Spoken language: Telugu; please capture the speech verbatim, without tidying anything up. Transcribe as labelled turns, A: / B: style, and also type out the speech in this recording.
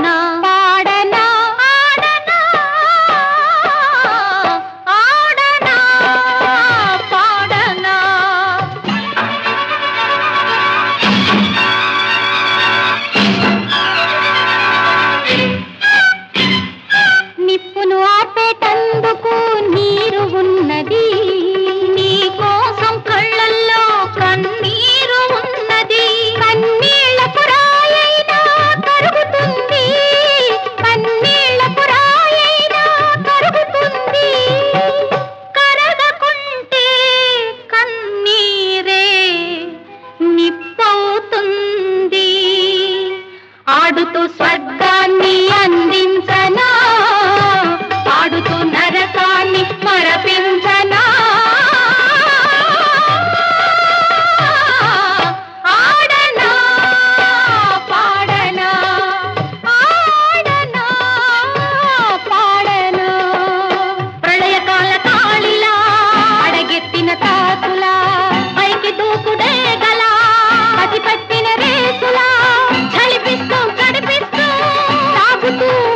A: పాడనా పాడనా ఆడనా ఆడనా పాడనా నిప్పును ఆపేటందుకు నీరు ఉన్నది నీ కోసం కళ్ళల్లో కన్నీరు ఉన్నది కన్నీళ్లకు రాయైనా కరుగుతుంది కన్నీళ్లకు రాయైనా కరుగుతుంది కరగకుంటే కన్నీరే నిప్పవుతుంది ఆడుతూ స్వర్గాన్ని అందించనా పాడుతూ నరకాన్ని మరపించనా ఆడనా పాడనా ఆడనా పాడనా ప్రళయకాల కాళిలా అడగెత్తిన తాతులా పైకి దూకుడే గలా పతి పట్టిన రేసులా చలిపిస్తూ కడిపిస్తూ తాగుతూ